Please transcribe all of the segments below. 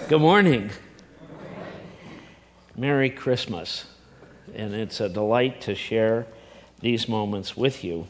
Good morning. Merry Christmas. And it's a delight to share these moments with you.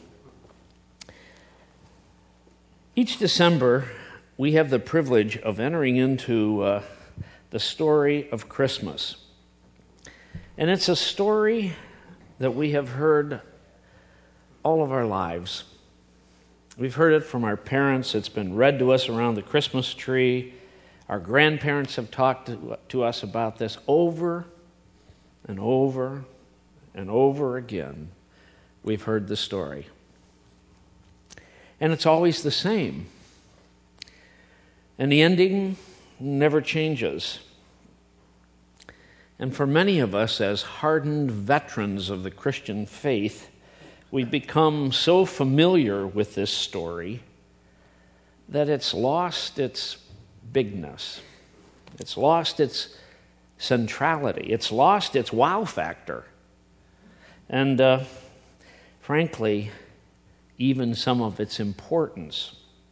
Each December, we have the privilege of entering into the story of Christmas. And it's a story that we have heard all of our lives. We've heard it from our parents. It's been read to us around the Christmas tree. Our grandparents have talked to us about this over and over and over again. We've heard the story. And it's always the same. And the ending never changes. And for many of us, as hardened veterans of the Christian faith, we've become so familiar with this story that it's lost its bigness. It's lost its centrality. It's lost its wow factor. And frankly, even some of its importance.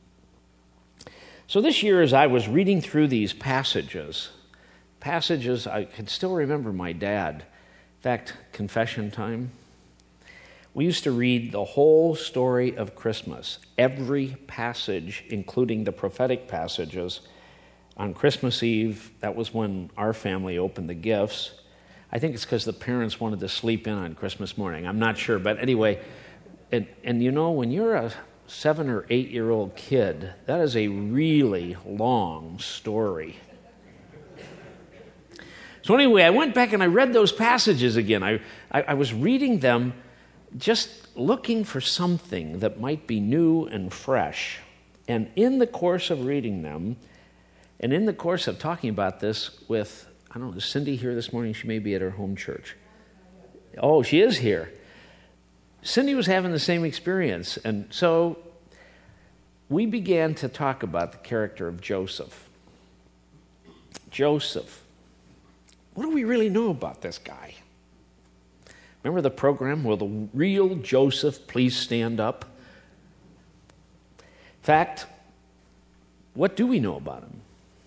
So this year, as I was reading through these passages, I can still remember my dad. In fact, confession time. We used to read the whole story of Christmas, every passage, including the prophetic passages, on Christmas Eve. That was when our family opened the gifts. I think it's because the parents wanted to sleep in on Christmas morning. I'm not sure, but anyway, and you know, when you're a 7 or 8 year old kid, that is a really long story. So anyway, I went back and I read those passages again. I was reading them just looking for something that might be new and fresh. And in the course of reading them, and in the course of talking about this with, I don't know, is Cindy here this morning? She may be at her home church. Oh, she is here. Cindy was having the same experience. And so we began to talk about the character of Joseph. Joseph. What do we really know about this guy? Remember the program, Will the Real Joseph Please Stand Up? In fact, what do we know about him?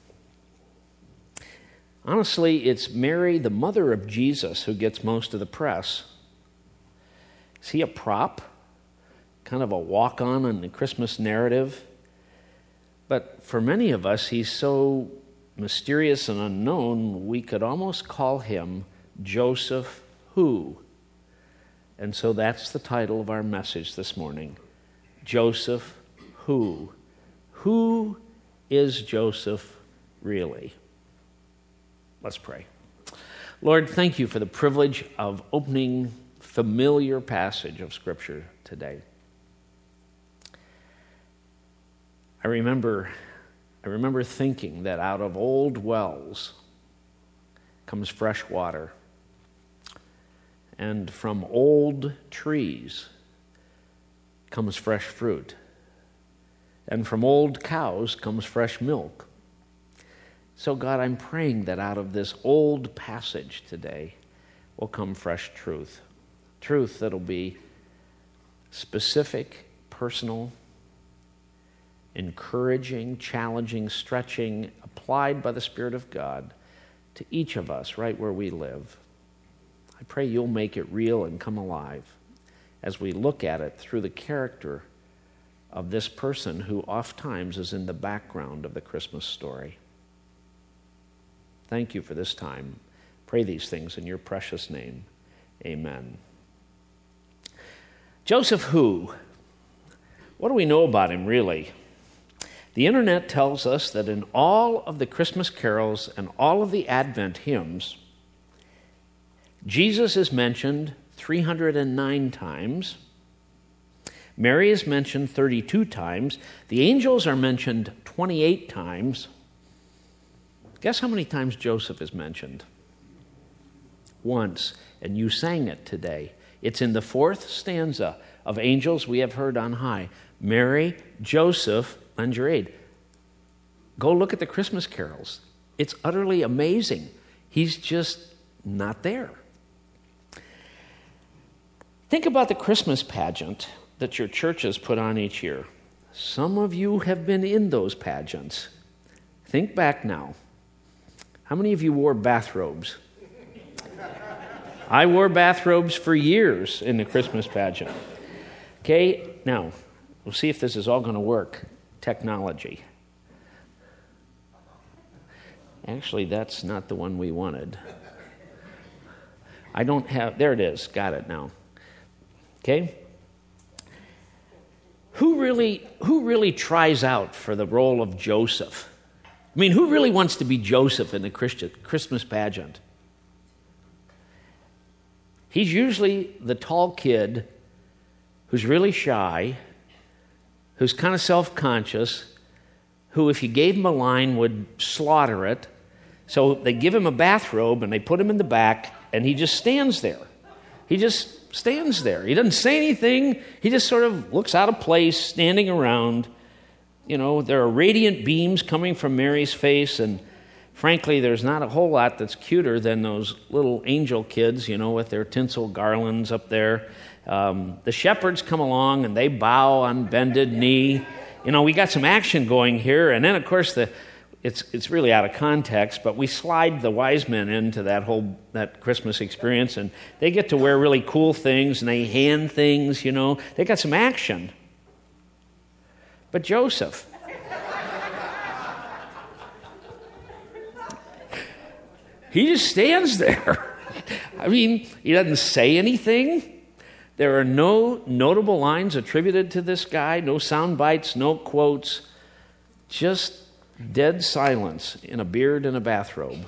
Honestly, it's Mary, the mother of Jesus, who gets most of the press. Is he a prop? Kind of a walk-on in the Christmas narrative? But for many of us, he's so mysterious and unknown, we could almost call him Joseph Who. And so that's the title of our message this morning, Joseph Who. Who is Joseph really? Let's pray. Lord, thank you for the privilege of opening familiar passage of Scripture today. I remember thinking that out of old wells comes fresh water, and from old trees comes fresh fruit, and from old cows comes fresh milk. So God, I'm praying that out of this old passage today will come fresh truth. Truth that'll be specific, personal, encouraging, challenging, stretching, applied by the Spirit of God to each of us right where we live. I pray you'll make it real and come alive as we look at it through the character of this person who oftentimes is in the background of the Christmas story. Thank you for this time. Pray these things in your precious name. Amen. Joseph Who? What do we know about him, really? The internet tells us that in all of the Christmas carols and all of the Advent hymns, Jesus is mentioned 309 times. Mary is mentioned 32 times. The angels are mentioned 28 times. Guess how many times Joseph is mentioned? Once, and you sang it today. It's in the 4th stanza of Angels We Have Heard on High. Mary, Joseph, lend your aid. Go look at the Christmas carols. It's utterly amazing. He's just not there. Think about the Christmas pageant that your churches put on each year. Some of you have been in those pageants. Think back now. How many of you wore bathrobes? I wore bathrobes for years in the Christmas pageant. Okay, now, we'll see if this is all going to work. Technology. Actually, that's not the one we wanted. I don't have, there it is, got it now. Okay? Who really tries out for the role of Joseph? I mean, who really wants to be Joseph in the Christmas pageant? He's usually the tall kid who's really shy, who's kind of self-conscious, who if you gave him a line would slaughter it. So they give him a bathrobe and they put him in the back and he just stands there. He just stands there. He doesn't say anything. He just sort of looks out of place, standing around. You know, there are radiant beams coming from Mary's face, and frankly, there's not a whole lot that's cuter than those little angel kids, you know, with their tinsel garlands up there. The shepherds come along and they bow on bended knee. You know, we got some action going here, and then of course it's really out of context, but we slide the wise men into that Christmas experience, and they get to wear really cool things and they hand things, you know. They got some action. But Joseph, he just stands there. I mean, he doesn't say anything. There are no notable lines attributed to this guy, no sound bites, no quotes, just dead silence in a beard and a bathrobe.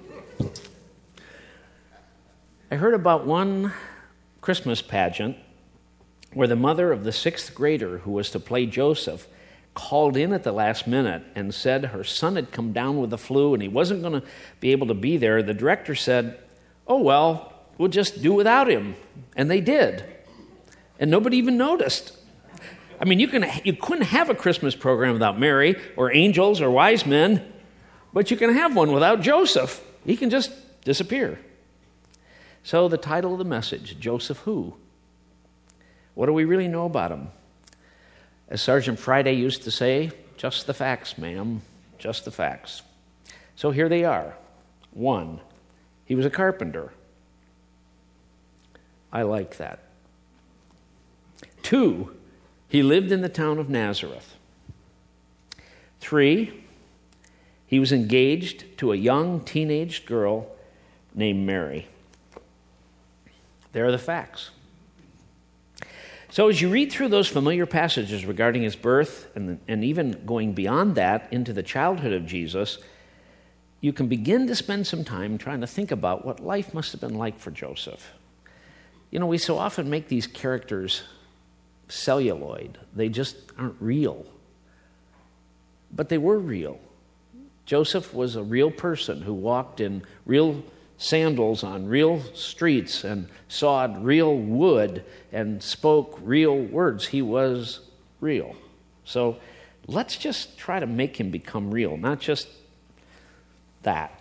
I heard about one Christmas pageant where the mother of the 6th grader who was to play Joseph called in at the last minute and said her son had come down with the flu and he wasn't going to be able to be there. The director said, "Oh, well, we'll just do without him." And they did. And nobody even noticed. I mean, you couldn't have a Christmas program without Mary or angels or wise men, but you can have one without Joseph. He can just disappear. So the title of the message, Joseph Who? What do we really know about him? As Sergeant Friday used to say, just the facts, ma'am, just the facts. So here they are. 1, he was a carpenter. I like that. 2, he lived in the town of Nazareth. 3, he was engaged to a young teenage girl named Mary. There are the facts. So as you read through those familiar passages regarding his birth and even going beyond that into the childhood of Jesus, you can begin to spend some time trying to think about what life must have been like for Joseph. You know, we so often make these characters celluloid. They just aren't real. But they were real. Joseph was a real person who walked in real sandals on real streets and sawed real wood and spoke real words. He was real. So let's just try to make him become real, not just that.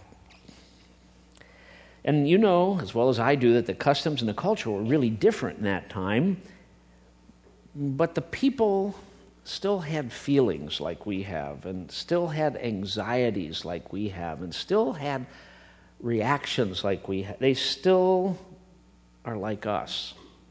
And you know, as well as I do, that the customs and the culture were really different in that time, but the people still had feelings like we have, and still had anxieties like we have, and still had reactions like we have. They still are like us.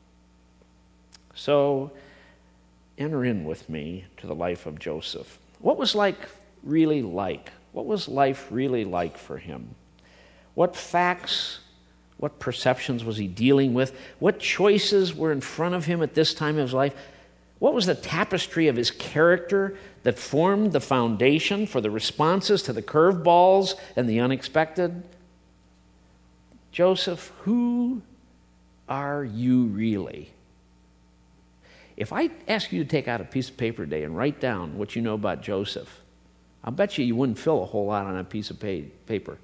So enter in with me to the life of Joseph. What was life really like? What was life really like for him? What facts, what perceptions was he dealing with? What choices were in front of him at this time of his life? What was the tapestry of his character that formed the foundation for the responses to the curveballs and the unexpected? Joseph, who are you really? If I ask you to take out a piece of paper today and write down what you know about Joseph, I'll bet you wouldn't fill a whole lot on a piece of paper.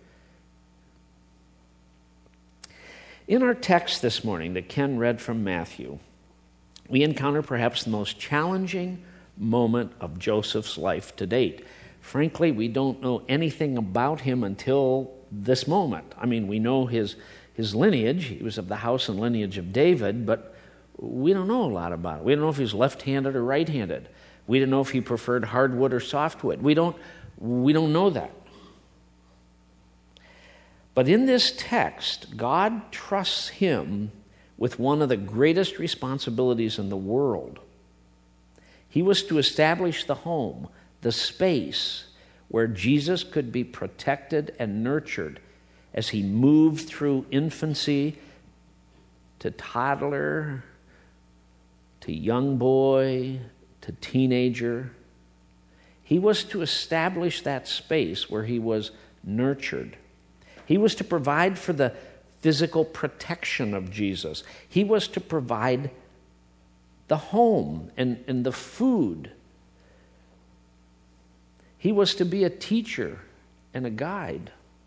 In our text this morning that Ken read from Matthew, we encounter perhaps the most challenging moment of Joseph's life to date. Frankly, we don't know anything about him until this moment. I mean, we know his lineage. He was of the house and lineage of David, but we don't know a lot about it. We don't know if he was left-handed or right-handed. We don't know if he preferred hardwood or softwood. We don't know that. But in this text, God trusts him with one of the greatest responsibilities in the world. He was to establish the home, the space where Jesus could be protected and nurtured as he moved through infancy to toddler, to young boy, to teenager. He was to establish that space where he was nurtured. He was to provide for the physical protection of Jesus. He was to provide the home and the food. He was to be a teacher and a guide.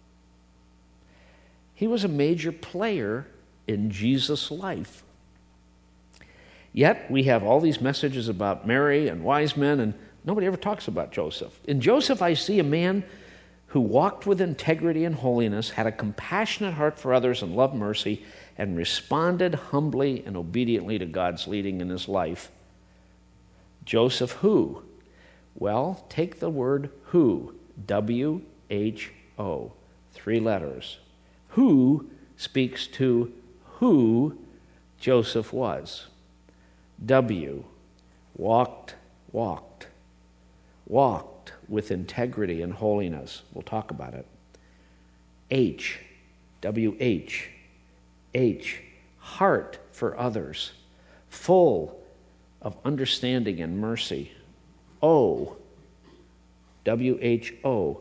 He was a major player in Jesus' life. Yet we have all these messages about Mary and wise men, and nobody ever talks about Joseph. In Joseph, I see a man who walked with integrity and holiness, had a compassionate heart for others and loved mercy, and responded humbly and obediently to God's leading in his life. Joseph who? Well, take the word who, W-H-O, 3 letters. Who speaks to who Joseph was. W, walked with integrity and holiness. We'll talk about it. H, W-H, heart for others, full of understanding and mercy. O, W-H-O,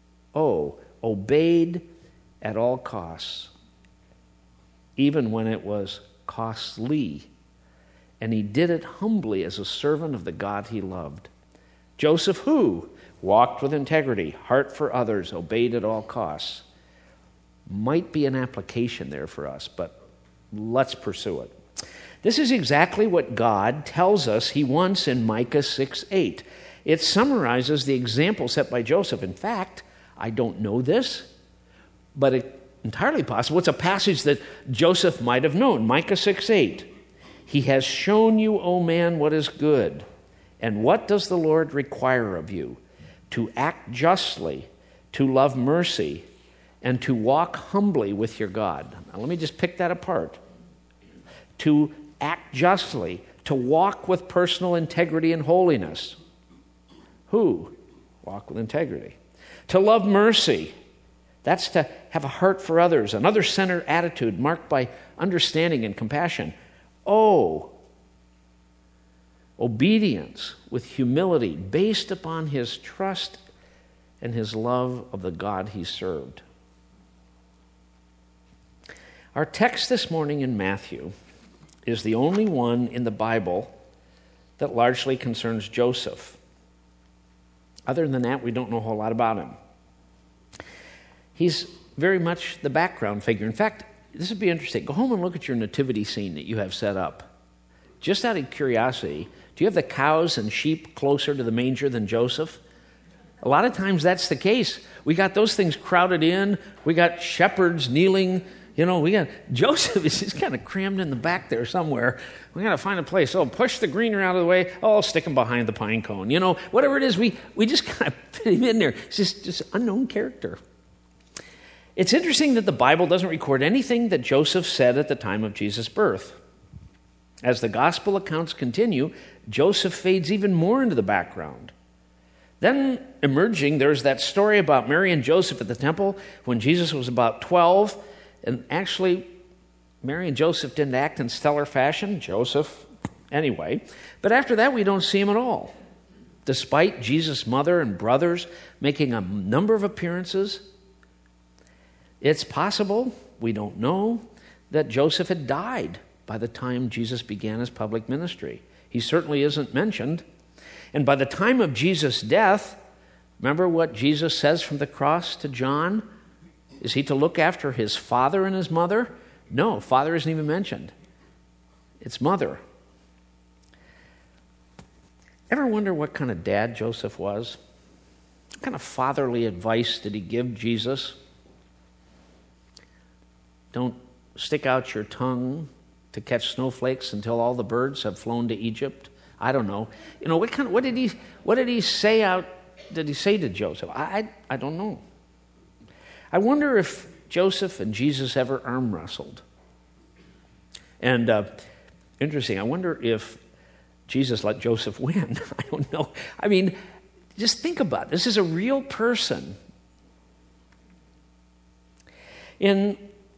obeyed at all costs, even when it was costly. And he did it humbly as a servant of the God he loved. Joseph who? Walked with integrity, heart for others, obeyed at all costs. Might be an application there for us, but let's pursue it. This is exactly what God tells us he wants in Micah 6:8. It summarizes the example set by Joseph. In fact, I don't know this, but it's entirely possible. It's a passage that Joseph might have known. Micah 6:8. He has shown you, O man, what is good. And what does the Lord require of you? To act justly, to love mercy, and to walk humbly with your God. Now, let me just pick that apart. To act justly, to walk with personal integrity and holiness. Who? Walk with integrity. To love mercy. That's to have a heart for others, an other-centered attitude marked by understanding and compassion. Obedience with humility based upon his trust and his love of the God he served. Our text this morning in Matthew is the only one in the Bible that largely concerns Joseph. Other than that, we don't know a whole lot about him. He's very much the background figure. In fact, this would be interesting. Go home and look at your nativity scene that you have set up. Just out of curiosity, do you have the cows and sheep closer to the manger than Joseph? A lot of times that's the case. We got those things crowded in. We got shepherds kneeling. We got Joseph is kind of crammed in the back there somewhere. We got to find a place. Oh, push the greener out of the way. Oh, stick him behind the pine cone. Whatever it is, we just kind of fit him in there. It's just unknown character. It's interesting that the Bible doesn't record anything that Joseph said at the time of Jesus' birth. As the gospel accounts continue, Joseph fades even more into the background. Then emerging, there's that story about Mary and Joseph at the temple when Jesus was about 12. And actually, Mary and Joseph didn't act in stellar fashion. Joseph, anyway. But after that, we don't see him at all. Despite Jesus' mother and brothers making a number of appearances, it's possible, we don't know, that Joseph had died by the time Jesus began his public ministry. He certainly isn't mentioned. And by the time of Jesus' death, remember what Jesus says from the cross to John? Is he to look after his father and his mother? No, father isn't even mentioned. It's mother. Ever wonder what kind of dad Joseph was? What kind of fatherly advice did he give Jesus? Don't stick out your tongue to catch snowflakes until all the birds have flown to Egypt. I don't know. What did he say to Joseph? I don't know. I wonder if Joseph and Jesus ever arm wrestled. And interesting, I wonder if Jesus let Joseph win. I don't know. I mean, just think about it. This is a real person. In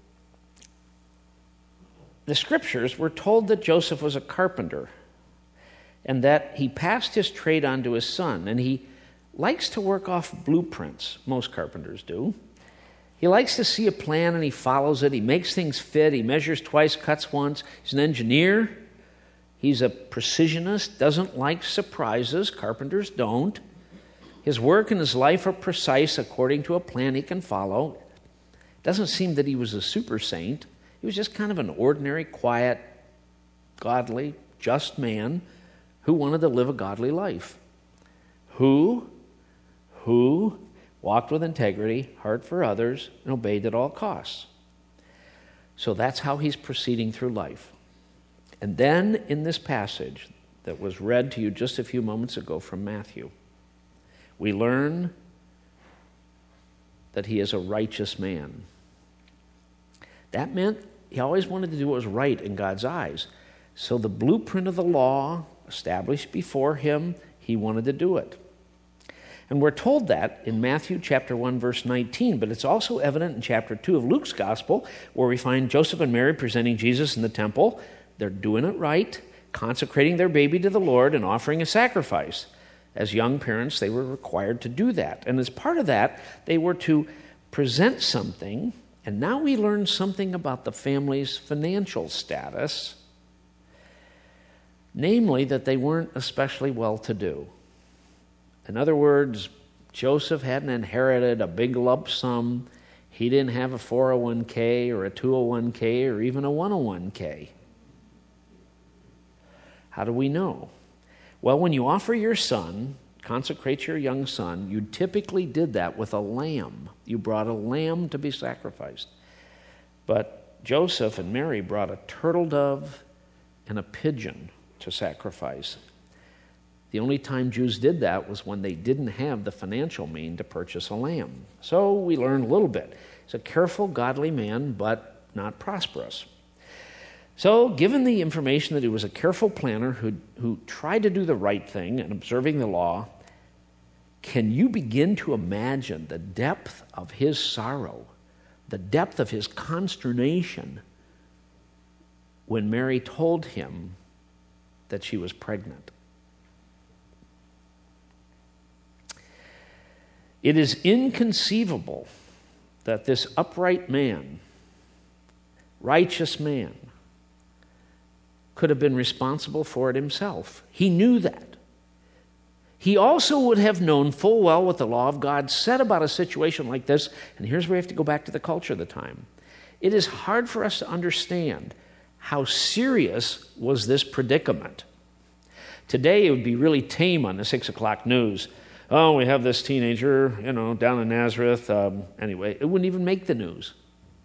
the scriptures, we're told that Joseph was a carpenter and that he passed his trade on to his son. And he likes to work off blueprints. Most carpenters do. He likes to see a plan and he follows it. He makes things fit. He measures twice, cuts once. He's an engineer. He's a precisionist, doesn't like surprises. Carpenters don't. His work and his life are precise according to a plan he can follow. It doesn't seem that he was a super saint. He was just kind of an ordinary, quiet, godly, just man who wanted to live a godly life. Who walked with integrity, heart for others, and obeyed at all costs. So that's how he's proceeding through life. And then in this passage that was read to you just a few moments ago from Matthew, we learn that he is a righteous man. That meant he always wanted to do what was right in God's eyes. So the blueprint of the law established before him, he wanted to do it. And we're told that in Matthew chapter 1, verse 19, but it's also evident in chapter 2 of Luke's gospel, where we find Joseph and Mary presenting Jesus in the temple. They're doing it right, consecrating their baby to the Lord and offering a sacrifice. As young parents, they were required to do that. And as part of that, they were to present something. And now we learn something about the family's financial status, namely that they weren't especially well-to-do. In other words, Joseph hadn't inherited a big lump sum. He didn't have a 401k or a 201k or even a 101k. How do we know? Well, when you offer your son, consecrate your young son, you typically did that with a lamb. You brought a lamb to be sacrificed. But Joseph and Mary brought a turtle dove and a pigeon to sacrifice. The only time Jews did that was when they didn't have the financial means to purchase a lamb. So we learned a little bit. He's a careful, godly man, but not prosperous. So, given the information that he was a careful planner who tried to do the right thing and observing the law, can you begin to imagine the depth of his sorrow, the depth of his consternation when Mary told him that she was pregnant? It is inconceivable that this upright man, righteous man, could have been responsible for it himself. He knew that. He also would have known full well what the law of God said about a situation like this, and here's where we have to go back to the culture of the time. It is hard for us to understand how serious was this predicament. Today it would be really tame on the 6 o'clock news. Oh, we have this teenager, down in Nazareth. Anyway, it wouldn't even make the news.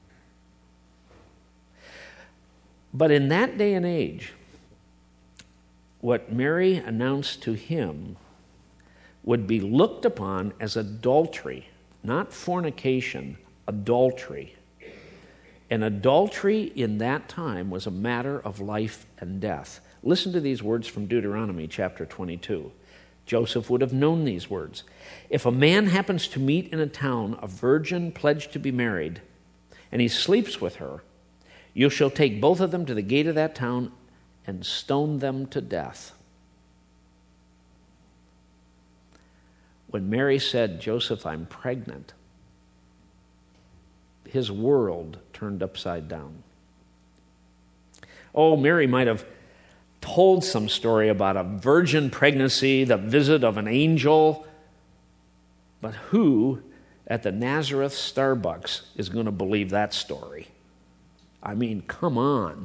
But in that day and age, what Mary announced to him would be looked upon as adultery, not fornication, adultery. And adultery in that time was a matter of life and death. Listen to these words from Deuteronomy chapter 22. Joseph would have known these words. If a man happens to meet in a town a virgin pledged to be married, and he sleeps with her, you shall take both of them to the gate of that town and stone them to death. When Mary said, Joseph, I'm pregnant, his world turned upside down. Oh, Mary might have told some story about a virgin pregnancy, the visit of an angel, but who at the Nazareth Starbucks is going to believe that story? I mean, come on.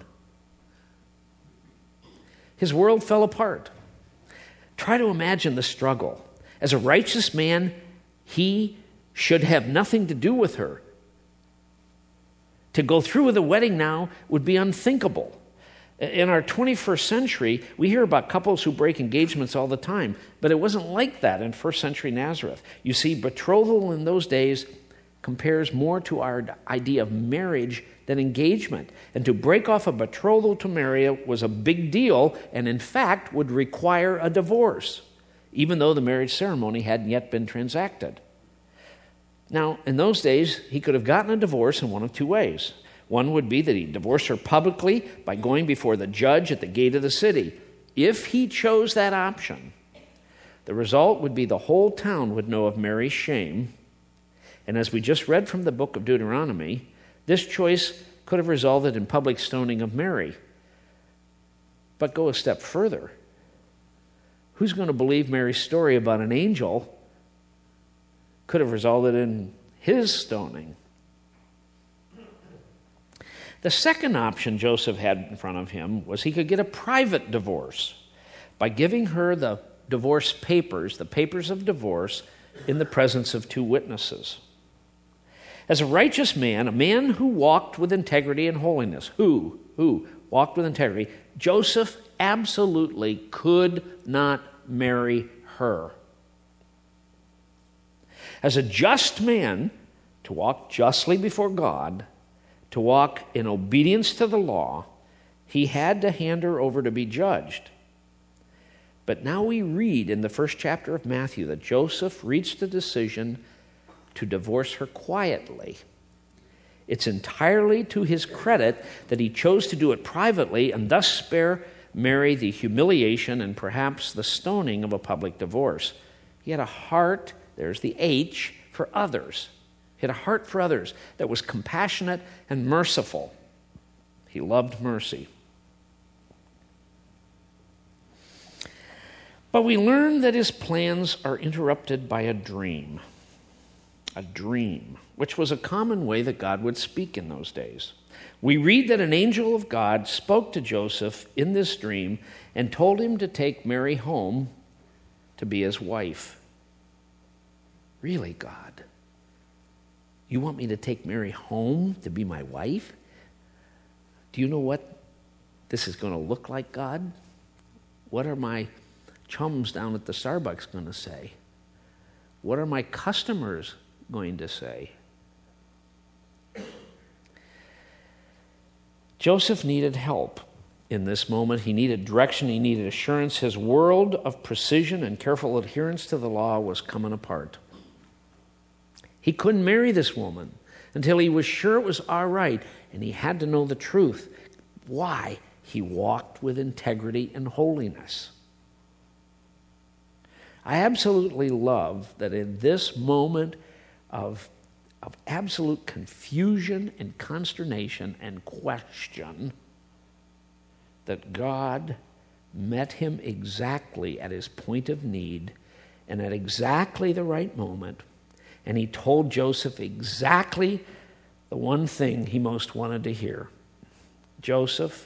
His world fell apart. Try to imagine the struggle. As a righteous man, he should have nothing to do with her. To go through with a wedding now would be unthinkable. In our 21st century, we hear about couples who break engagements all the time, but it wasn't like that in first century Nazareth. You see, betrothal in those days compares more to our idea of marriage than engagement. And to break off a betrothal to marry was a big deal, and in fact would require a divorce, even though the marriage ceremony hadn't yet been transacted. Now, in those days, he could have gotten a divorce in one of two ways. One would be that he divorced her publicly by going before the judge at the gate of the city. If he chose that option, the result would be the whole town would know of Mary's shame. And as we just read from the book of Deuteronomy, this choice could have resulted in public stoning of Mary. But go a step further. Who's going to believe Mary's story about an angel could have resulted in his stoning? The second option Joseph had in front of him was he could get a private divorce by giving her the divorce papers, the papers of divorce, in the presence of two witnesses. As a righteous man, a man who walked with integrity and holiness, who walked with integrity, Joseph absolutely could not marry her. As a just man, to walk justly before God, to walk in obedience to the law, he had to hand her over to be judged. But now we read in the first chapter of Matthew that Joseph reached a decision to divorce her quietly. It's entirely to his credit that he chose to do it privately and thus spare Mary the humiliation and perhaps the stoning of a public divorce. He had a heart, there's the H, for others. He had a heart for others that was compassionate and merciful. He loved mercy. But we learn that his plans are interrupted by a dream, which was a common way that God would speak in those days. We read that an angel of God spoke to Joseph in this dream and told him to take Mary home to be his wife. Really, God? You want me to take Mary home to be my wife? Do you know what this is going to look like, God? What are my chums down at the Starbucks going to say? What are my customers going to say? Joseph needed help in this moment. He needed direction. He needed assurance. His world of precision and careful adherence to the law was coming apart. He couldn't marry this woman until he was sure it was all right, and he had to know the truth. Why? He walked with integrity and holiness. I absolutely love that in this moment of absolute confusion and consternation and question, that God met him exactly at his point of need and at exactly the right moment. And he told Joseph exactly the one thing he most wanted to hear. Joseph,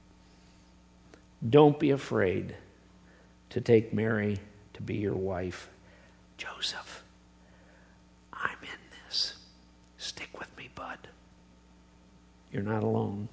don't be afraid to take Mary to be your wife. Joseph, I'm in this. Stick with me, bud. You're not alone.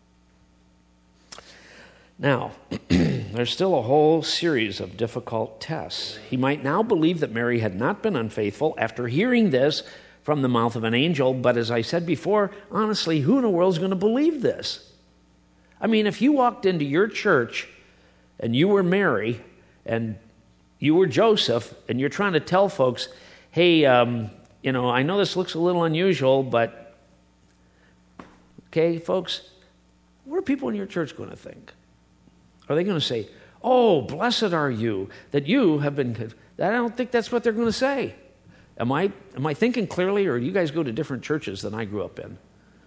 Now, there's still a whole series of difficult tests. He might now believe that Mary had not been unfaithful after hearing this from the mouth of an angel, but as I said before, honestly, who in the world is going to believe this? I mean, if you walked into your church and you were Mary and you were Joseph and you're trying to tell folks, hey, I know this looks a little unusual, but, okay, folks, what are people in your church going to think? Are they going to say, oh, blessed are you that you have been... I don't think that's what they're going to say. Am I thinking clearly, or do you guys go to different churches than I grew up in?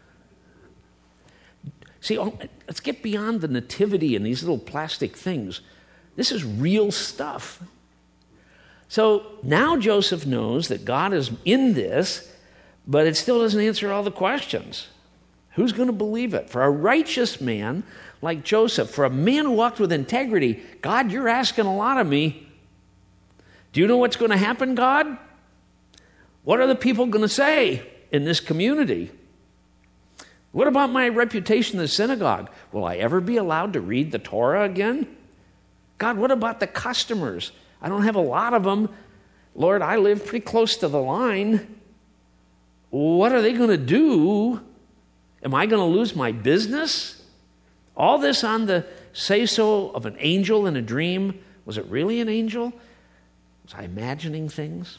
See, let's get beyond the nativity and these little plastic things. This is real stuff. So now Joseph knows that God is in this, but it still doesn't answer all the questions. Who's going to believe it? For a righteous man like Joseph, for a man who walked with integrity, God, you're asking a lot of me. Do you know what's going to happen, God? What are the people going to say in this community? What about my reputation in the synagogue? Will I ever be allowed to read the Torah again? God, what about the customers? I don't have a lot of them. Lord, I live pretty close to the line. What are they going to do? Am I going to lose my business? All this on the say-so of an angel in a dream. Was it really an angel? Was I imagining things?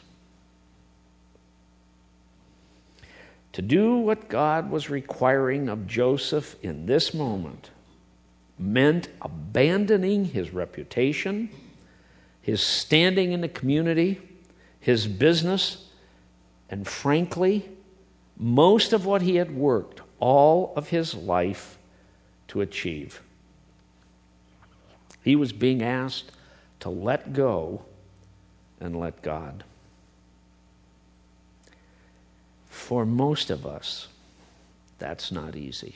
To do what God was requiring of Joseph in this moment meant abandoning his reputation, his standing in the community, his business, and frankly, most of what he had worked all of his life to achieve. He was being asked to let go and let God. For most of us, that's not easy.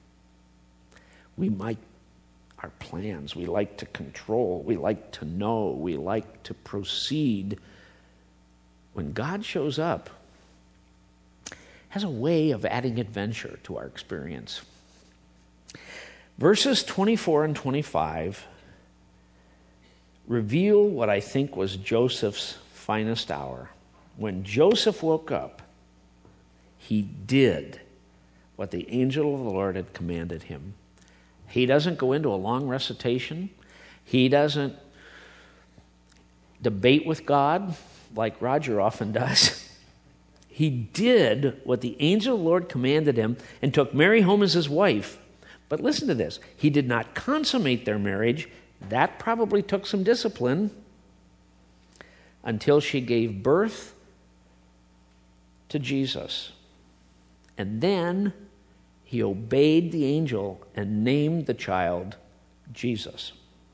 We might, our plans, we like to control, we like to know, we like to proceed. When God shows up, has a way of adding adventure to our experience. Verses 24 and 25 reveal what I think was Joseph's finest hour. When Joseph woke up, he did what the angel of the Lord had commanded him. He doesn't go into a long recitation. He doesn't debate with God like Roger often does. He did what the angel of the Lord commanded him and took Mary home as his wife. But listen to this. He did not consummate their marriage. That probably took some discipline until she gave birth to Jesus. And then he obeyed the angel and named the child Jesus.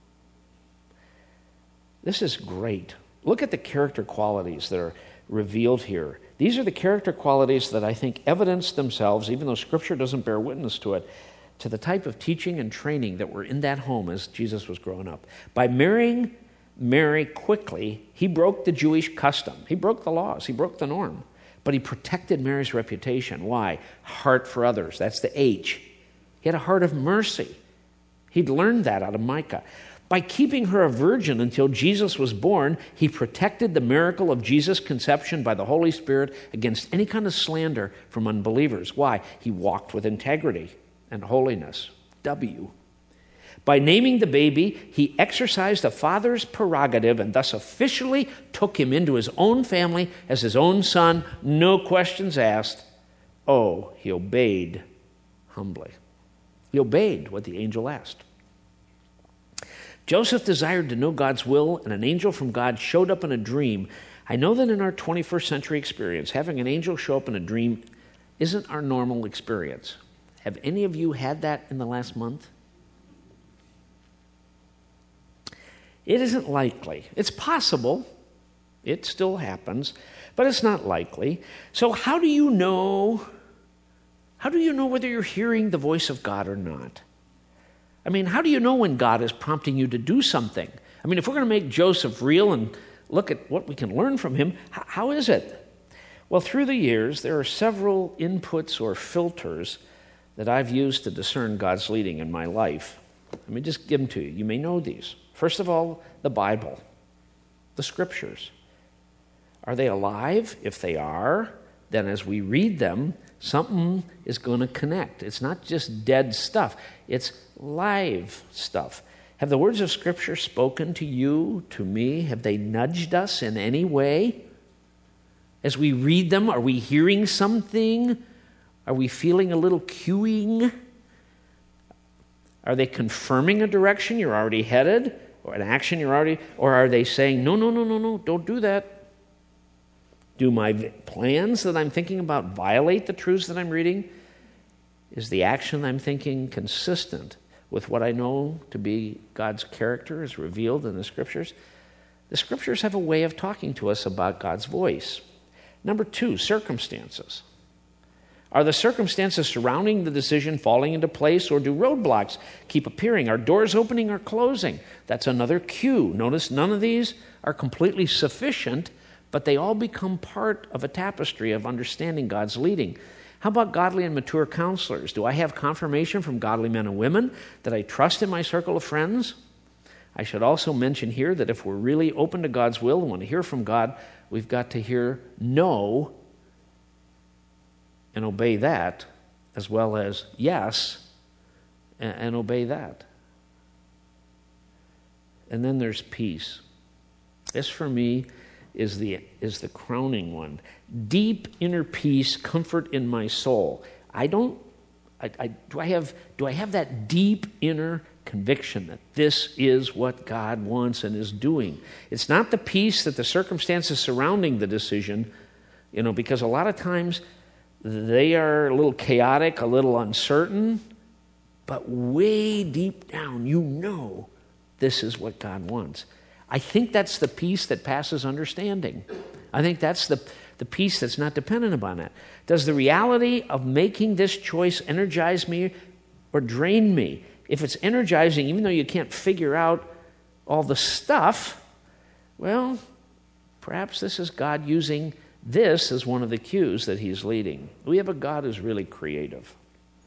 This is great. Look at the character qualities that are revealed here. These are the character qualities that I think evidence themselves, even though Scripture doesn't bear witness to it, to the type of teaching and training that were in that home as Jesus was growing up. By marrying Mary quickly, he broke the Jewish custom. He broke the laws. He broke the norm. But he protected Mary's reputation. Why? Heart for others. That's the H. He had a heart of mercy. He'd learned that out of Micah. By keeping her a virgin until Jesus was born, he protected the miracle of Jesus' conception by the Holy Spirit against any kind of slander from unbelievers. Why? He walked with integrity and holiness. W. By naming the baby, he exercised a father's prerogative and thus officially took him into his own family as his own son, no questions asked. Oh, he obeyed humbly. He obeyed what the angel asked. Joseph desired to know God's will, and an angel from God showed up in a dream. I know that in our 21st century experience, having an angel show up in a dream isn't our normal experience. Have any of you had that in the last month? It isn't likely. It's possible. It still happens, but it's not likely. So how do you know whether you're hearing the voice of God or not? I mean, how do you know when God is prompting you to do something? I mean, if we're going to make Joseph real and look at what we can learn from him, how is it? Well, through the years, there are several inputs or filters that I've used to discern God's leading in my life. Let me just give them to you. You may know these. First of all, the Bible, the Scriptures. Are they alive? If they are, then as we read them, something is going to connect. It's not just dead stuff. It's live stuff. Have the words of Scripture spoken to you, to me? Have they nudged us in any way? As we read them, are we hearing something? Are we feeling a little cueing? Are they confirming a direction you're already headed, or an action you're already, or are they saying, no, don't do that? Do my plans that I'm thinking about violate the truths that I'm reading? Is the action I'm thinking consistent with what I know to be God's character as revealed in the Scriptures? The Scriptures have a way of talking to us about God's voice. Number 2, circumstances. Are the circumstances surrounding the decision falling into place, or do roadblocks keep appearing? Are doors opening or closing? That's another cue. Notice none of these are completely sufficient, but they all become part of a tapestry of understanding God's leading. How about godly and mature counselors? Do I have confirmation from godly men and women that I trust in my circle of friends? I should also mention here that if we're really open to God's will and want to hear from God, we've got to hear no and obey that, as well as yes and obey that. And then there's peace. This for me is the crowning one. Deep inner peace, comfort in my soul. Do I have that deep inner conviction that this is what God wants and is doing? It's not the peace that the circumstances surrounding the decision, because a lot of times they are a little chaotic, a little uncertain, but way deep down, this is what God wants. I think that's the peace that passes understanding. I think that's the peace that's not dependent upon it. Does the reality of making this choice energize me or drain me? If it's energizing, even though you can't figure out all the stuff, well, perhaps this is God using this as one of the cues that he's leading. We have a God who's really creative.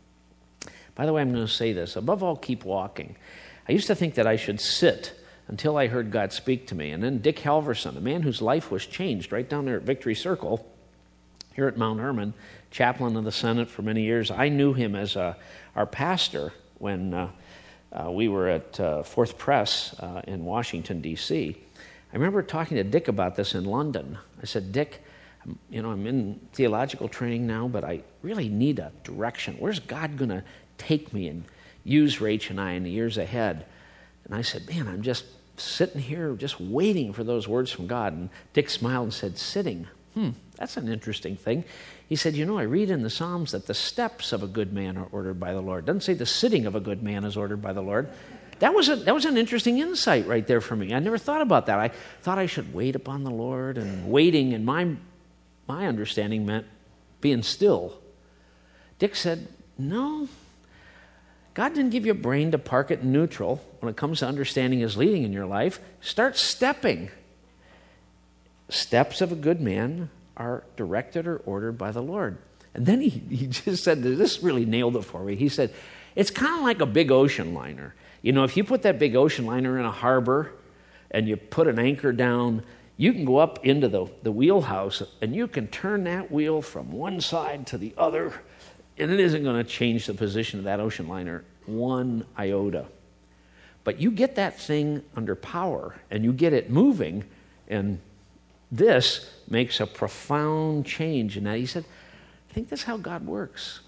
By the way, I'm going to say this. Above all, keep walking. I used to think that I should sit until I heard God speak to me. And then Dick Halverson, a man whose life was changed right down there at Victory Circle, here at Mount Hermon, chaplain of the Senate for many years. I knew him as our pastor when we were at Fourth Press in Washington, D.C. I remember talking to Dick about this in London. I said, Dick, I'm in theological training now, but I really need a direction. Where's God going to take me and use Rach and I in the years ahead? And I said, man, I'm just sitting here just waiting for those words from God. And Dick smiled and said, sitting. That's an interesting thing. He said, I read in the Psalms that the steps of a good man are ordered by the Lord. It doesn't say the sitting of a good man is ordered by the Lord. That was an interesting insight right there for me. I never thought about that. I thought I should wait upon the Lord, and waiting in my understanding meant being still. Dick said, no, God didn't give you a brain to park it in neutral when it comes to understanding his leading in your life. Start stepping. Steps of a good man are directed or ordered by the Lord. And then he just said, this really nailed it for me. He said, it's kind of like a big ocean liner. If you put that big ocean liner in a harbor and you put an anchor down, you can go up into the wheelhouse and you can turn that wheel from one side to the other, and it isn't going to change the position of that ocean liner one iota. But you get that thing under power and you get it moving, and this makes a profound change in that. He said, I think that's how God works.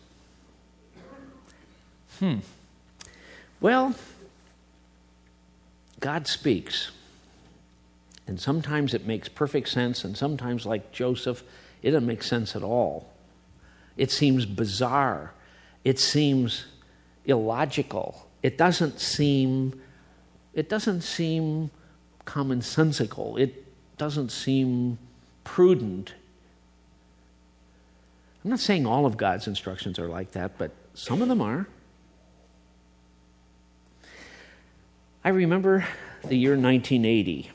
Well, God speaks. And sometimes it makes perfect sense, and sometimes, like Joseph, it doesn't make sense at all. It seems bizarre. It seems illogical. It doesn't seem commonsensical. It doesn't seem prudent. I'm not saying all of God's instructions are like that, but some of them are. I remember the year 1980.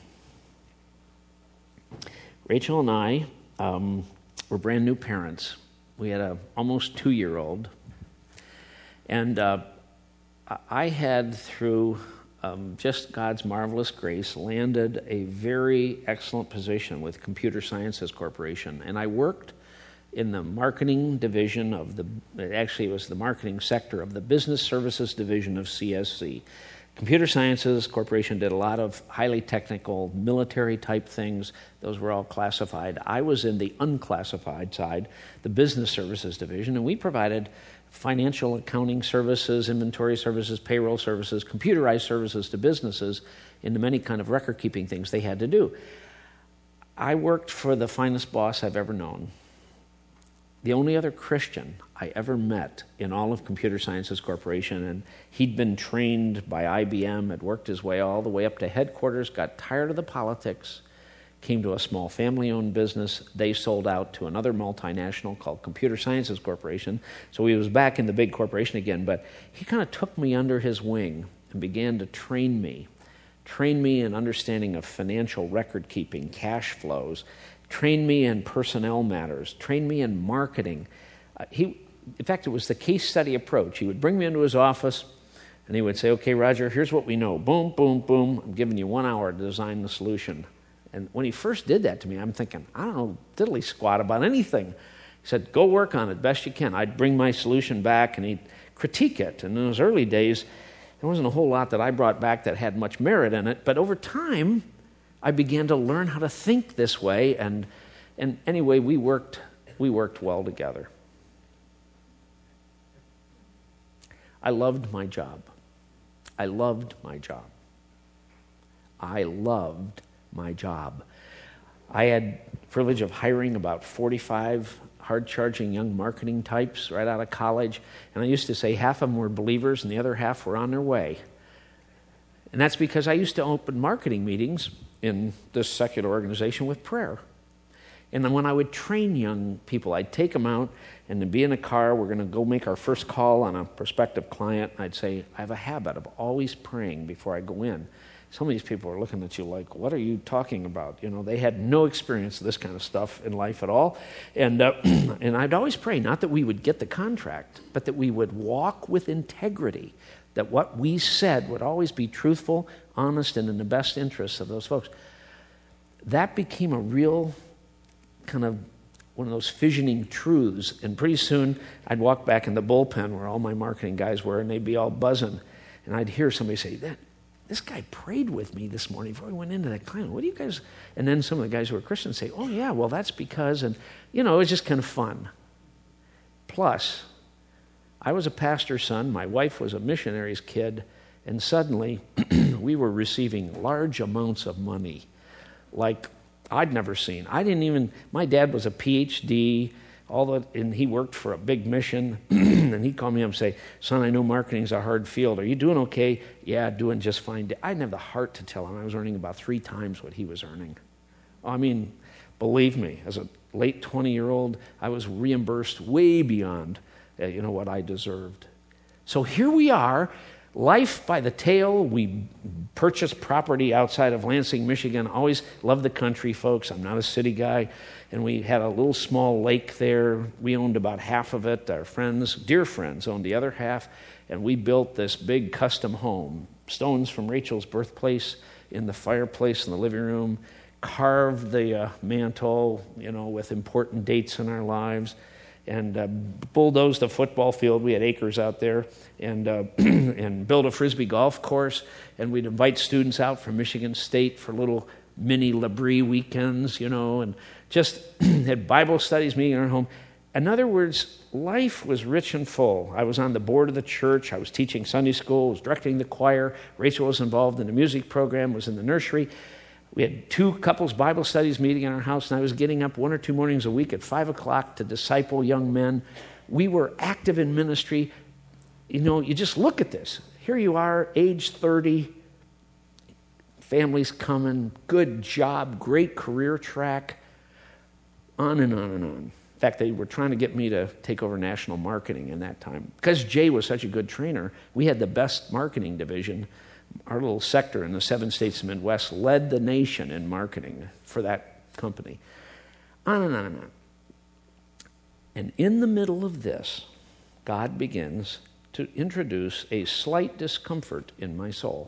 Rachel and I were brand new parents. We had an almost 2-year-old. And I had, through just God's marvelous grace, landed a very excellent position with Computer Sciences Corporation. And I worked in the marketing division of it was the marketing sector of the Business Services Division of CSC. Computer Sciences Corporation did a lot of highly technical military-type things. Those were all classified. I was in the unclassified side, the Business Services Division, and we provided financial accounting services, inventory services, payroll services, computerized services to businesses in the many kind of record-keeping things they had to do. I worked for the finest boss I've ever known. The only other Christian I ever met in all of Computer Sciences Corporation, and he'd been trained by IBM, had worked his way all the way up to headquarters, got tired of the politics, came to a small family-owned business. They sold out to another multinational called Computer Sciences Corporation, so he was back in the big corporation again, but he kind of took me under his wing and began to train me in understanding of financial record-keeping, cash flows, trained me in personnel matters, trained me in marketing. In fact, it was the case study approach. He would bring me into his office, and he would say, okay, Roger, here's what we know. Boom, boom, boom. I'm giving you 1 hour to design the solution. And when he first did that to me, I'm thinking, I don't know diddly squat about anything. He said, go work on it best you can. I'd bring my solution back, and he'd critique it. And in those early days, there wasn't a whole lot that I brought back that had much merit in it. But over time, I began to learn how to think this way. And anyway, we worked well together. I loved my job. I loved my job. I loved my job. I had the privilege of hiring about 45 hard-charging young marketing types right out of college, and I used to say half of them were believers and the other half were on their way. And that's because I used to open marketing meetings in this secular organization with prayer. And then when I would train young people, I'd take them out and then be in a car. We're going to go make our first call on a prospective client. I'd say, I have a habit of always praying before I go in. Some of these people are looking at you like, what are you talking about? You know, they had no experience of this kind of stuff in life at all. And I'd always pray, not that we would get the contract, but that we would walk with integrity, that what we said would always be truthful, honest, and in the best interests of those folks. That became a real kind of one of those fissioning truths. And pretty soon, I'd walk back in the bullpen where all my marketing guys were, and they'd be all buzzing. And I'd hear somebody say, this guy prayed with me this morning before we went into that client. What do you guys... And then some of the guys who were Christians say, oh, yeah, well, that's because... And, you know, it was just kind of fun. Plus, I was a pastor's son. My wife was a missionary's kid. And suddenly, we were receiving large amounts of money like I'd never seen. My dad was a PhD, and he worked for a big mission, and he'd call me up and say, son, I know marketing's a hard field. Are you doing okay? Yeah, doing just fine. I didn't have the heart to tell him I was earning about 3 times what he was earning. I mean, believe me, as a late 20-year-old, I was reimbursed way beyond what I deserved. So here we are, life by the tail. We purchased property outside of Lansing, Michigan. Always loved the country, folks. I'm not a city guy. And we had a little small lake there. We owned about half of it. Our friends, dear friends, owned the other half. And we built this big custom home. Stones from Rachel's birthplace in the fireplace in the living room. Carved the mantle, with important dates in our lives. And bulldozed a football field. We had acres out there. And built a Frisbee golf course. And we'd invite students out from Michigan State for little mini Labrie weekends, and just had Bible studies meeting in our home. In other words, life was rich and full. I was on the board of the church. I was teaching Sunday school, was directing the choir. Rachel was involved in the music program, was in the nursery. We had 2 couples Bible studies meeting in our house, and I was getting up 1 or 2 mornings a week at 5 o'clock to disciple young men. We were active in ministry. You just look at this. Here you are, age 30, families coming, good job, great career track, on and on and on. In fact, they were trying to get me to take over national marketing in that time. Because Jay was such a good trainer, we had the best marketing division. Our little sector in the 7 states of the Midwest led the nation in marketing for that company. On and on and on. And in the middle of this, God begins to introduce a slight discomfort in my soul.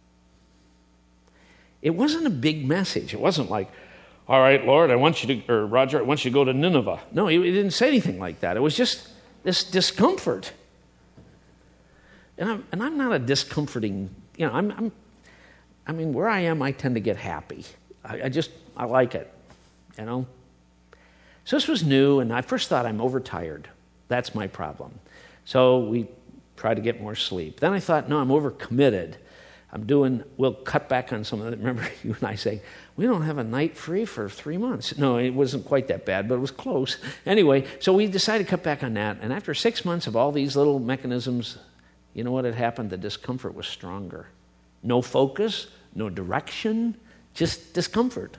It wasn't a big message. It wasn't like, all right, Lord, Roger, I want you to go to Nineveh. No, he didn't say anything like that. It was just this discomfort. And I'm not a discomforting, where I am, I tend to get happy. I like it, So this was new, and I first thought I'm overtired. That's my problem. So we tried to get more sleep. Then I thought, no, I'm overcommitted. We'll cut back on some of that. Remember you and I saying, we don't have a night free for 3 months. No, it wasn't quite that bad, but it was close. Anyway, so we decided to cut back on that. And after 6 months of all these little mechanisms, you know what had happened? The discomfort was stronger. No focus, no direction, just discomfort.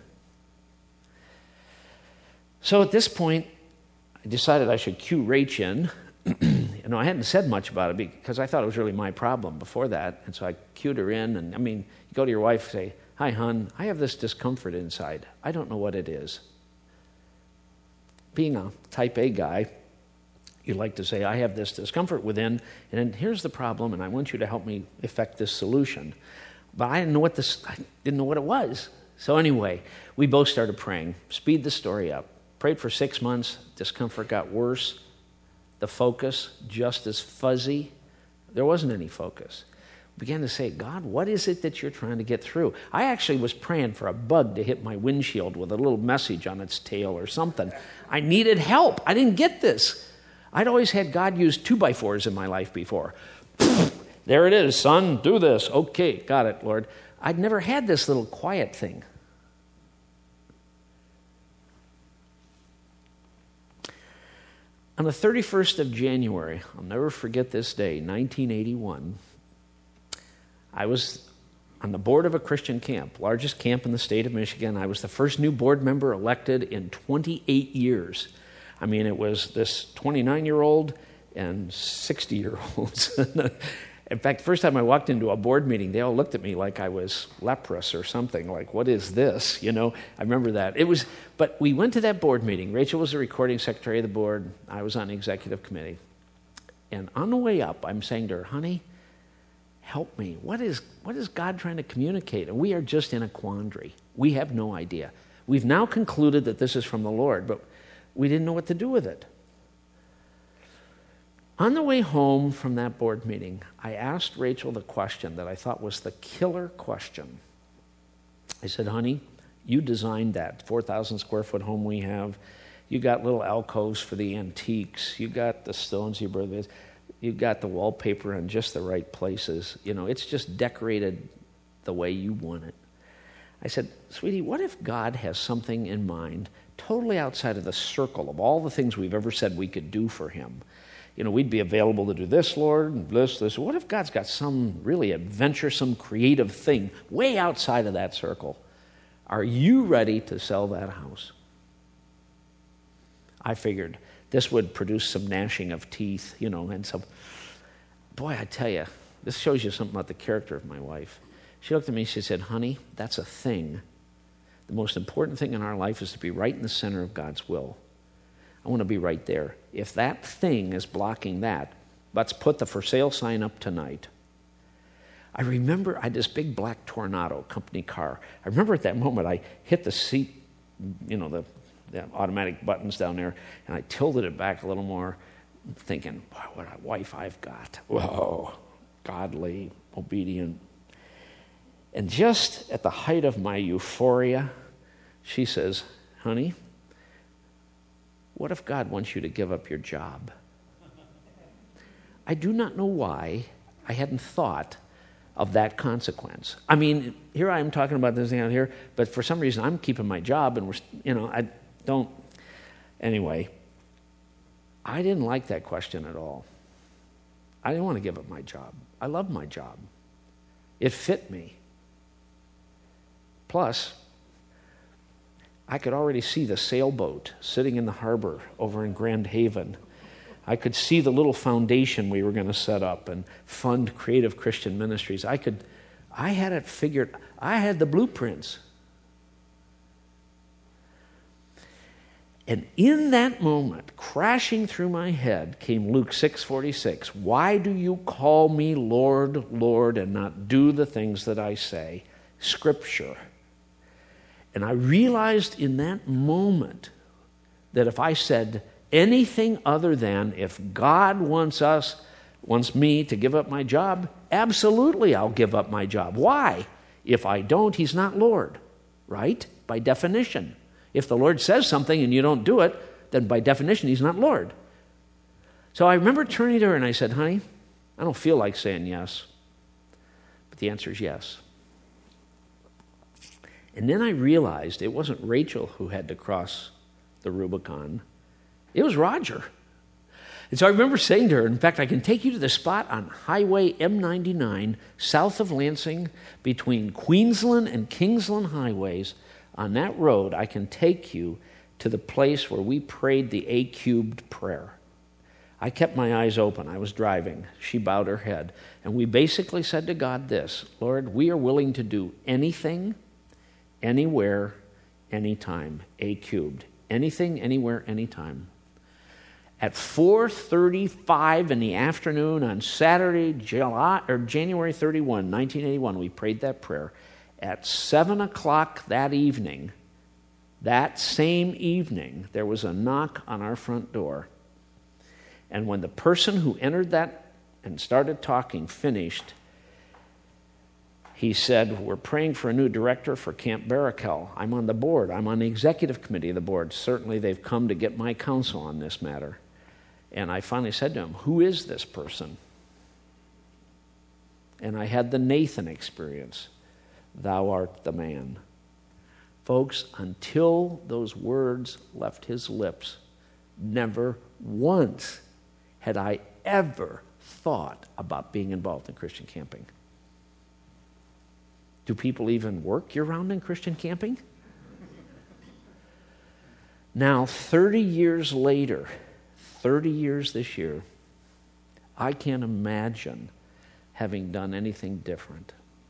So at this point, I decided I should cue Rach in. I hadn't said much about it because I thought it was really my problem before that. And so I cued her in. And you go to your wife and say, hi, hon, I have this discomfort inside. I don't know what it is. Being a type A guy, you like to say, I have this discomfort within, and then here's the problem, and I want you to help me effect this solution. But I didn't know what it was. So anyway, we both started praying. Speed the story up. prayed for 6 months. Discomfort got worse. The focus just as fuzzy. There wasn't any focus. Began to say, God, what is it that you're trying to get through? I actually was praying for a bug to hit my windshield with a little message on its tail or something. I needed help. I didn't get this. I'd always had God use 2x4s in my life before. There it is, son, do this. Okay, got it, Lord. I'd never had this little quiet thing. On the 31st of January, I'll never forget this day, 1981, I was on the board of a Christian camp, largest camp in the state of Michigan. I was the first new board member elected in 28 years. I mean, it was this 29-year-old and 60-year-olds. In fact, the first time I walked into a board meeting, they all looked at me like I was leprous or something, like, what is this? You know, I remember that. But we went to that board meeting. Rachel was the recording secretary of the board. I was on the executive committee. And on the way up, I'm saying to her, honey, help me. What is God trying to communicate? And we are just in a quandary. We have no idea. We've now concluded that this is from the Lord, but we didn't know what to do with it. On the way home from that board meeting, I asked Rachel the question that I thought was the killer question. I said, honey, you designed that 4,000 square foot home we have. You got little alcoves for the antiques. You got the stones you brought with. You got the wallpaper in just the right places. You know, it's just decorated the way you want it. I said, sweetie, what if God has something in mind totally outside of the circle of all the things we've ever said we could do for him? You know, we'd be available to do this, Lord, and this. What if God's got some really adventuresome, creative thing way outside of that circle? Are you ready to sell that house? I figured this would produce some gnashing of teeth, you know, and some... Boy, I tell you, this shows you something about the character of my wife. She looked at me, she said, honey, that's a thing. The most important thing in our life is to be right in the center of God's will. I want to be right there. If that thing is blocking that, let's put the for sale sign up tonight. I remember I had this big black Tornado company car. I remember at that moment I hit the seat, you know, the automatic buttons down there, and I tilted it back a little more, thinking, wow, what a wife I've got. Whoa, godly, obedient. And just at the height of my euphoria, she says, honey, what if God wants you to give up your job? I do not know why I hadn't thought of that consequence. I mean, here I am talking about this thing out here, but for some reason I'm keeping my job, and I don't. Anyway, I didn't like that question at all. I didn't want to give up my job. I loved my job. It fit me. Plus, I could already see the sailboat sitting in the harbor over in Grand Haven. I could see the little foundation we were going to set up and fund creative Christian ministries. I had it figured. I had the blueprints. And in that moment, crashing through my head, came Luke 6:46. Why do you call me Lord, Lord, and not do the things that I say? Scripture. And I realized in that moment that if I said anything other than, if God wants me to give up my job, absolutely I'll give up my job. Why? If I don't, he's not Lord, right? By definition. If the Lord says something and you don't do it, then by definition he's not Lord. So I remember turning to her and I said, honey, I don't feel like saying yes. But the answer is yes. And then I realized it wasn't Rachel who had to cross the Rubicon. It was Roger. And so I remember saying to her, in fact, I can take you to the spot on Highway M99, south of Lansing, between Queensland and Kingsland highways. On that road, I can take you to the place where we prayed the A-cubed prayer. I kept my eyes open. I was driving. She bowed her head. And we basically said to God this, Lord, we are willing to do anything, anywhere, anytime, A-cubed. Anything, anywhere, anytime. At 4:35 in the afternoon on Saturday, January 31, 1981, we prayed that prayer. At 7 o'clock that evening, That same evening, there was a knock on our front door. And when the person who entered that and started talking finished, he said, "We're praying for a new director for Camp Barakel. I'm on the board. I'm on the executive committee of the board. Certainly they've come to get my counsel on this matter." And I finally said to him, "Who is this person?" And I had the Nathan experience. "Thou art the man." Folks, until those words left his lips, never once had I ever thought about being involved in Christian camping. Do people even work year-round in Christian camping? Now, 30 years later, 30 years this year, I can't imagine having done anything different.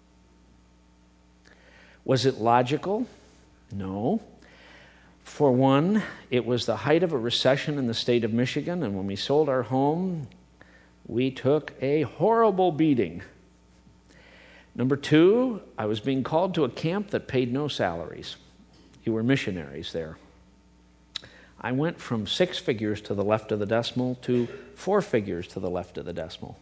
Was it logical? No. For one, it was the height of a recession in the state of Michigan, and when we sold our home, we took a horrible beating. Number two, I was being called to a camp that paid no salaries. You were missionaries there. I went from 6 figures to the left of the decimal to 4 figures to the left of the decimal.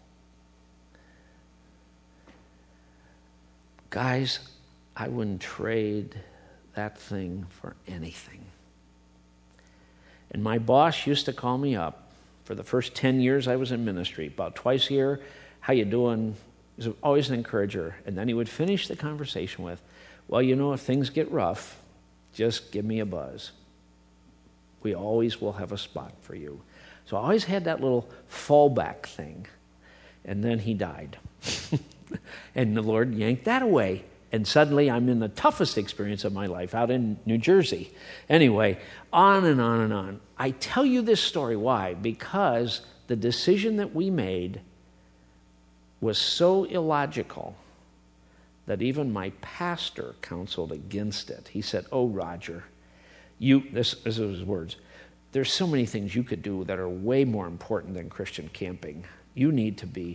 Guys, I wouldn't trade that thing for anything. And my boss used to call me up for the first 10 years I was in ministry, about twice a year. "How you doing?" He was always an encourager. And then he would finish the conversation with, "Well, you know, if things get rough, just give me a buzz. We always will have a spot for you." So I always had that little fallback thing. And then he died. And the Lord yanked that away. And suddenly I'm in the toughest experience of my life out in New Jersey. Anyway, on and on and on. I tell you this story. Why? Because the decision that we made was so illogical that even my pastor counseled against it. He said, "Oh, Roger, this is his words, there's so many things you could do that are way more important than Christian camping. You need to be,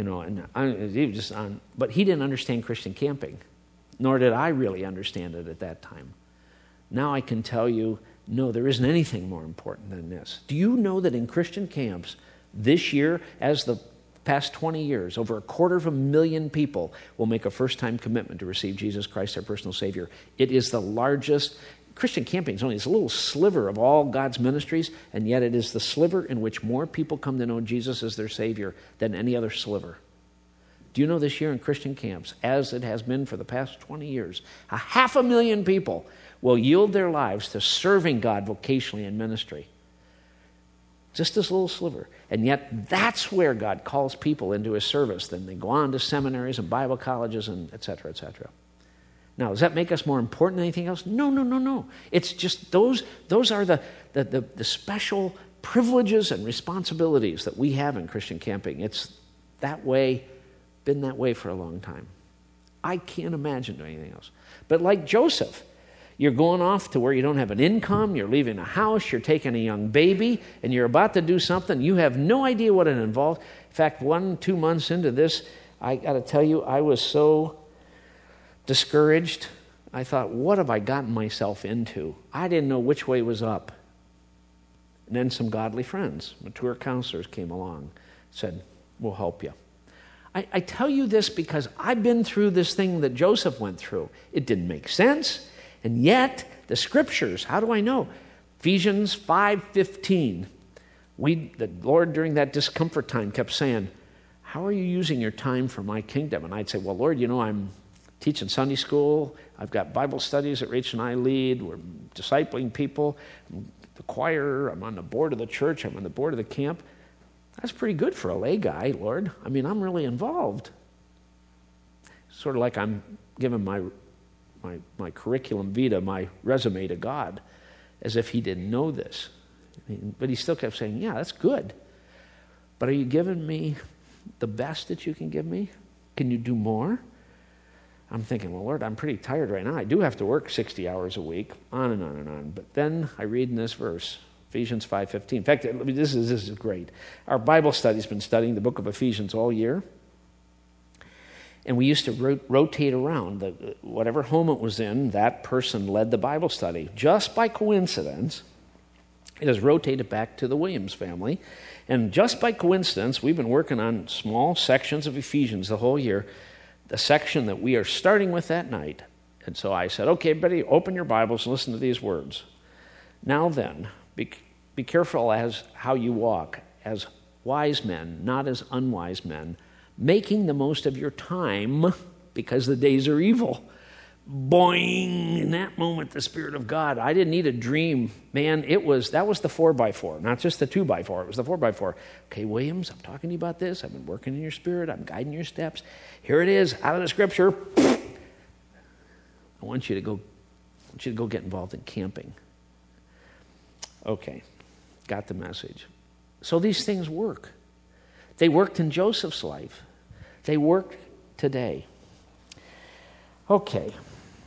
but he didn't understand Christian camping, nor did I really understand it at that time. Now I can tell you, no, there isn't anything more important than this. Do you know that in Christian camps this year, as the past 20 years, over 250,000 people will make a first-time commitment to receive Jesus Christ, their personal Savior? It is the largest. Christian camping is only a little sliver of all God's ministries, and yet it is the sliver in which more people come to know Jesus as their Savior than any other sliver. Do you know this year in Christian camps, as it has been for the past 20 years, 500,000 people will yield their lives to serving God vocationally in ministry? Just this little sliver. And yet that's where God calls people into his service. Then they go on to seminaries and Bible colleges and et cetera, et cetera. Now, does that make us more important than anything else? No. It's just those are the special privileges and responsibilities that we have in Christian camping. It's that way, been that way for a long time. I can't imagine doing anything else. But like Joseph, you're going off to where you don't have an income, you're leaving a house, you're taking a young baby, and you're about to do something. You have no idea what it involves. In fact, 1-2 months into this, I got to tell you, I was so discouraged. I thought, what have I gotten myself into? I didn't know which way was up. And then some godly friends, mature counselors came along, said, we'll help you. I tell you this because I've been through this thing that Joseph went through. It didn't make sense. And yet, the scriptures, how do I know? Ephesians 5:15. The Lord, during that discomfort time, kept saying, how are you using your time for my kingdom? And I'd say, well, Lord, I'm teaching Sunday school. I've got Bible studies that Rachel and I lead. We're discipling people. I'm the choir. I'm on the board of the church. I'm on the board of the camp. That's pretty good for a lay guy, Lord. I mean, I'm really involved. Sort of like I'm giving my curriculum vitae, my resume to God, as if he didn't know this. But he still kept saying, yeah, that's good. But are you giving me the best that you can give me? Can you do more? I'm thinking, well, Lord, I'm pretty tired right now. I do have to work 60 hours a week, on and on and on. But then I read in this verse, Ephesians 5:15. In fact, this is great. Our Bible study's been studying the book of Ephesians all year. And we used to rotate around. Whatever home it was in, that person led the Bible study. Just by coincidence, it has rotated back to the Williams family. And just by coincidence, we've been working on small sections of Ephesians the whole year, the section that we are starting with that night. And so I said, okay, everybody, open your Bibles and listen to these words. Now then, be careful as how you walk, as wise men, not as unwise men, making the most of your time because the days are evil. Boing! In that moment, the Spirit of God. I didn't need a dream. Man, that was the 4x4, not just the 2x4. It was the 4x4. Okay, Williams, I'm talking to you about this. I've been working in your spirit. I'm guiding your steps. Here it is, out of the Scripture. I want you to go get involved in camping. Okay, got the message. So these things work. They worked in Joseph's life. They work today. Okay.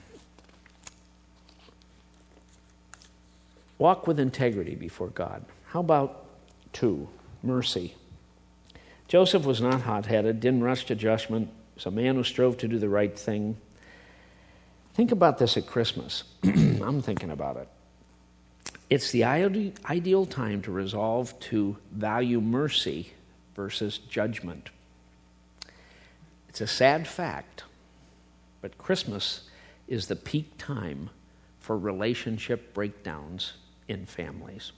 Walk with integrity before God. How about 2, mercy? Joseph was not hot-headed, didn't rush to judgment. He was a man who strove to do the right thing. Think about this at Christmas. I'm thinking about it. It's the ideal time to resolve to value mercy versus judgment. It's a sad fact, but Christmas is the peak time for relationship breakdowns in families.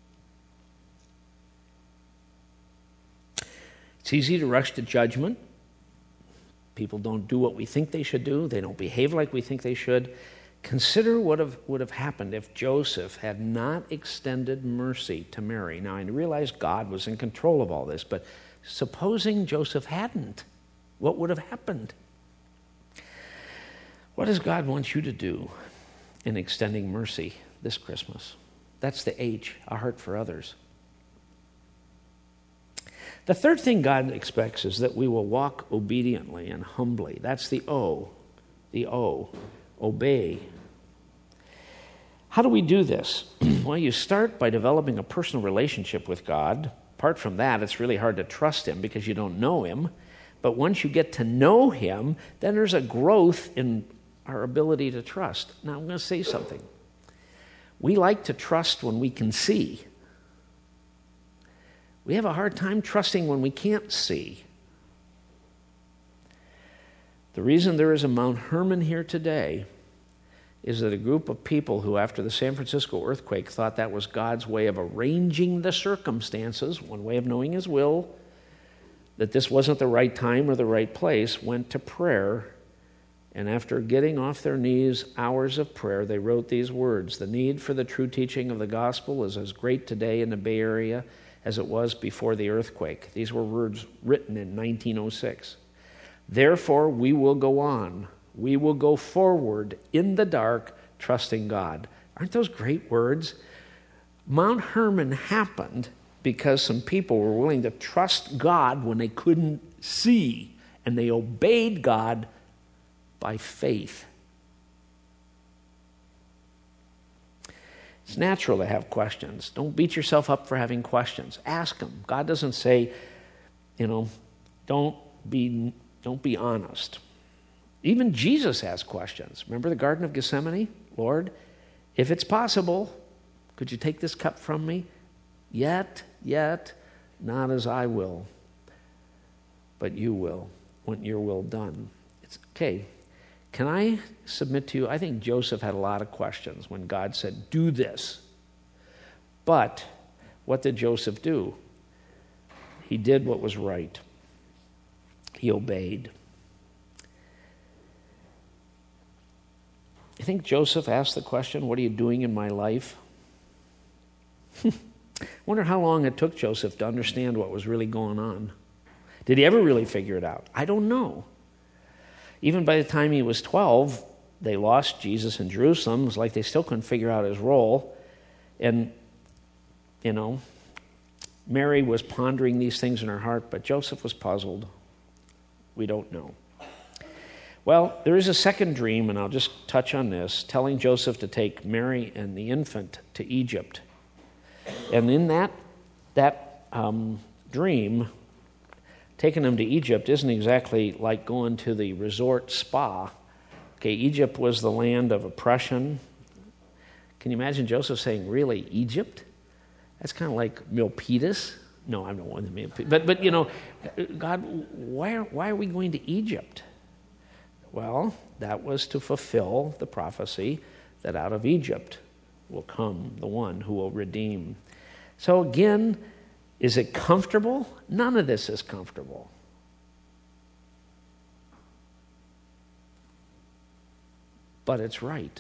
It's easy to rush to judgment. People don't do what we think they should do. They don't behave like we think they should. Consider what would have happened if Joseph had not extended mercy to Mary. Now, I realize God was in control of all this, but supposing Joseph hadn't, what would have happened? What does God want you to do in extending mercy this Christmas? That's the H, a heart for others. The third thing God expects is that we will walk obediently and humbly. That's the O, obey. How do we do this? Well, you start by developing a personal relationship with God. Apart from that, it's really hard to trust Him because you don't know Him. But once you get to know Him, then there's a growth in our ability to trust. Now, I'm going to say something. We like to trust when we can see. We have a hard time trusting when we can't see. The reason there is a Mount Hermon here today is that a group of people who, after the San Francisco earthquake, thought that was God's way of arranging the circumstances, one way of knowing His will, that this wasn't the right time or the right place, went to prayer, and after getting off their knees, hours of prayer, they wrote these words: "The need for the true teaching of the gospel is as great today in the Bay Area as it was before the earthquake." These were words written in 1906. "Therefore, we will go on. We will go forward in the dark, trusting God." Aren't those great words? Mount Hermon happened because some people were willing to trust God when they couldn't see, and they obeyed God by faith. It's natural to have questions. Don't beat yourself up for having questions. Ask them. God doesn't say, don't be honest. Even Jesus asked questions. Remember the Garden of Gethsemane? "Lord, if it's possible, could you take this cup from me? Yet, not as I will, but you will. Want your will done." It's okay. Can I submit to you, I think Joseph had a lot of questions when God said, "Do this." But what did Joseph do? He did what was right. He obeyed. I think Joseph asked the question, "What are you doing in my life?" I wonder how long it took Joseph to understand what was really going on. Did he ever really figure it out? I don't know. Even by the time he was 12, they lost Jesus in Jerusalem. It was like they still couldn't figure out his role. And, Mary was pondering these things in her heart, but Joseph was puzzled. We don't know. Well, there is a second dream, and I'll just touch on this, telling Joseph to take Mary and the infant to Egypt. And in that dream, taking them to Egypt isn't exactly like going to the resort spa. Okay, Egypt was the land of oppression. Can you imagine Joseph saying, really, Egypt? That's kind of like Milpitas. No, I'm not one of the Milpitas. But you know, God, why are we going to Egypt? Well, that was to fulfill the prophecy that out of Egypt will come the one who will redeem. So again, is it comfortable? None of this is comfortable. But it's right.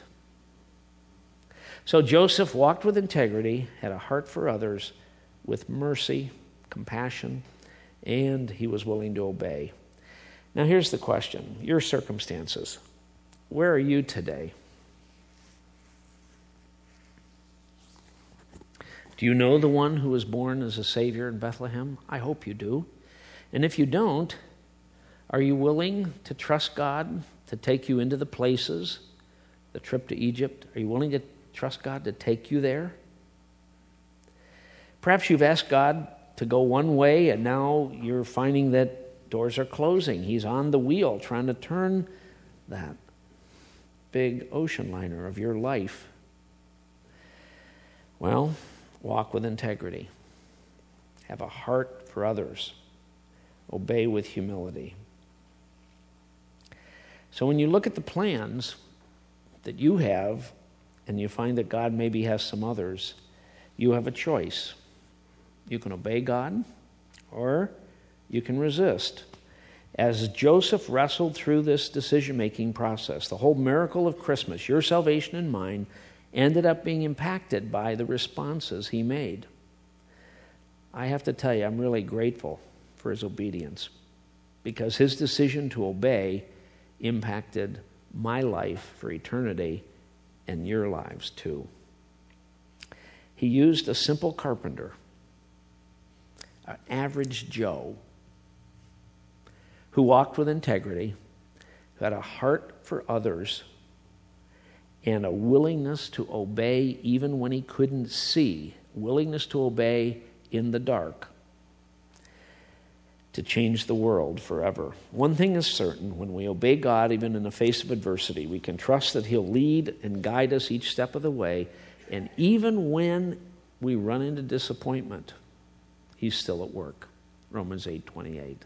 So Joseph walked with integrity, had a heart for others, with mercy, compassion, and he was willing to obey. Now here's the question. Your circumstances. Where are you today? Do you know the one who was born as a Savior in Bethlehem? I hope you do. And if you don't, are you willing to trust God to take you into the places, the trip to Egypt? Are you willing to trust God to take you there? Perhaps you've asked God to go one way and now you're finding that doors are closing. He's on the wheel trying to turn that big ocean liner of your life. Well, walk with integrity. Have a heart for others. Obey with humility. So when you look at the plans that you have and you find that God maybe has some others, you have a choice. You can obey God or you can resist. As Joseph wrestled through this decision-making process, the whole miracle of Christmas, your salvation and mine, ended up being impacted by the responses he made. I have to tell you, I'm really grateful for his obedience because his decision to obey impacted my life for eternity and your lives too. He used a simple carpenter, an average Joe, who walked with integrity, who had a heart for others, and a willingness to obey even when he couldn't see, willingness to obey in the dark, to change the world forever. One thing is certain, when we obey God, even in the face of adversity, we can trust that he'll lead and guide us each step of the way, and even when we run into disappointment, he's still at work. Romans 8:28.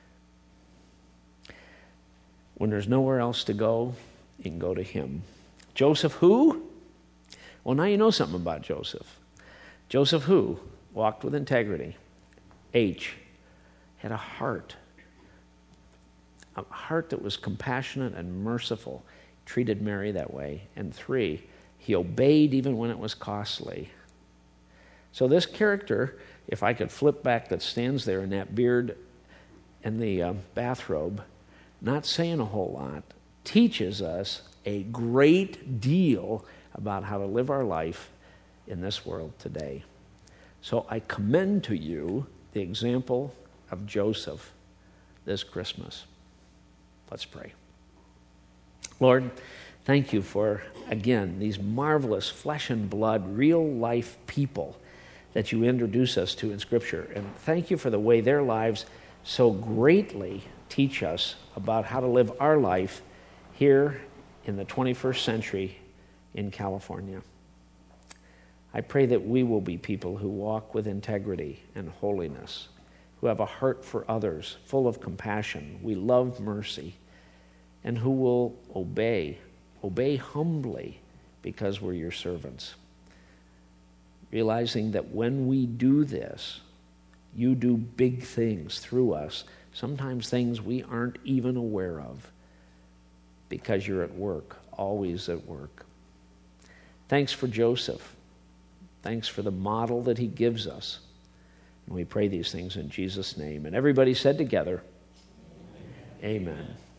When there's nowhere else to go, you can go to him. Joseph who? Well, now you know something about Joseph. Joseph who? Walked with integrity. H, had a heart that was compassionate and merciful, treated Mary that way. And 3, he obeyed even when it was costly. So this character, if I could flip back, that stands there in that beard and the bathrobe, not saying a whole lot, teaches us a great deal about how to live our life in this world today. So I commend to you the example of Joseph this Christmas. Let's pray. Lord, thank you for, again, these marvelous flesh and blood, real life people that you introduce us to in Scripture. And thank you for the way their lives so greatly teach us about how to live our life here in the 21st century in California. I pray that we will be people who walk with integrity and holiness, who have a heart for others, full of compassion. We love mercy, and who will obey humbly because we're your servants. Realizing that when we do this, you do big things through us, sometimes things we aren't even aware of, because you're at work, always at work. Thanks for Joseph. Thanks for the model that he gives us. And we pray these things in Jesus' name. And everybody said together, Amen. Amen.